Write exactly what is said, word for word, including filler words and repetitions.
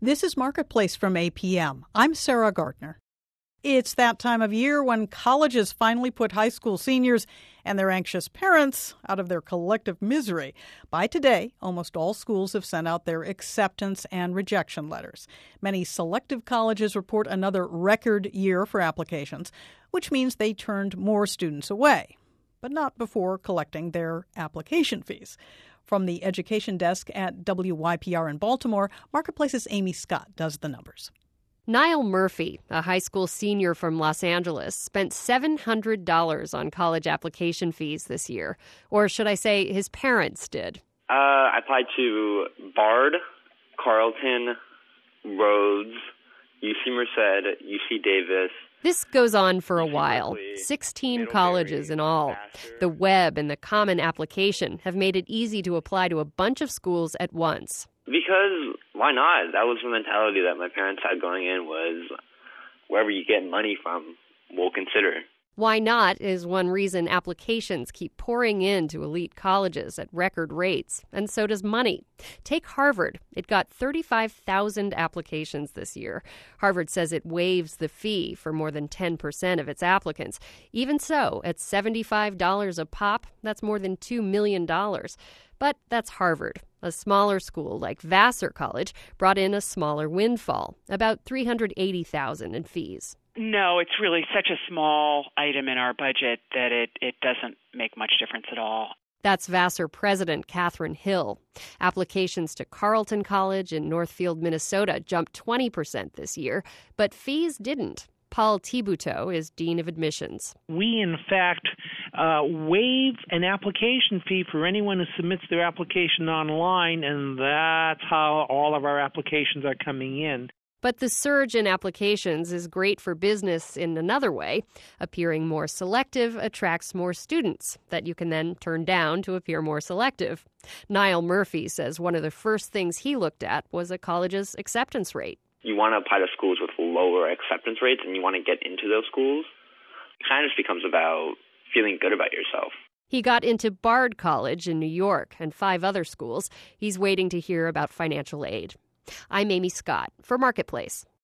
This is Marketplace from A P M. I'm Sarah Gardner. It's that time of year when colleges finally put high school seniors and their anxious parents out of their collective misery. By today, almost all schools have sent out their acceptance and rejection letters. Many selective colleges report another record year for applications, which means they turned more students away, but not before collecting their application fees. From the education desk at W Y P R in Baltimore, Marketplace's Amy Scott does the numbers. Niall Murphy, a high school senior from Los Angeles, spent seven hundred dollars on college application fees this year. Or should I say his parents did? Uh, I applied to Bard, Carleton, Rhodes, U C Merced, U C Davis. This goes on for a while. sixteen colleges in all. The web and the Common Application have made it easy to apply to a bunch of schools at once. Because why not? That was the mentality that my parents had going in, was wherever you get money from, we'll consider. Why not is one reason applications keep pouring into elite colleges at record rates, and so does money. Take Harvard. It got thirty-five thousand applications this year. Harvard says it waives the fee for more than ten percent of its applicants. Even so, at seventy-five dollars a pop, that's more than two million dollars. But that's Harvard. A smaller school like Vassar College brought in a smaller windfall, about three hundred eighty thousand dollars in fees. No, it's really such a small item in our budget that it, it doesn't make much difference at all. That's Vassar President Catherine Hill. Applications to Carleton College in Northfield, Minnesota jumped twenty percent this year, but fees didn't. Paul Thibodeau is Dean of Admissions. We, in fact, uh, waive an application fee for anyone who submits their application online, and that's how all of our applications are coming in. But the surge in applications is great for business in another way. Appearing more selective attracts more students that you can then turn down to appear more selective. Niall Murphy says one of the first things he looked at was a college's acceptance rate. You want to apply to schools with lower acceptance rates and you want to get into those schools. It kind of just becomes about feeling good about yourself. He got into Bard College in New York and five other schools. He's waiting to hear about financial aid. I'm Amy Scott for Marketplace.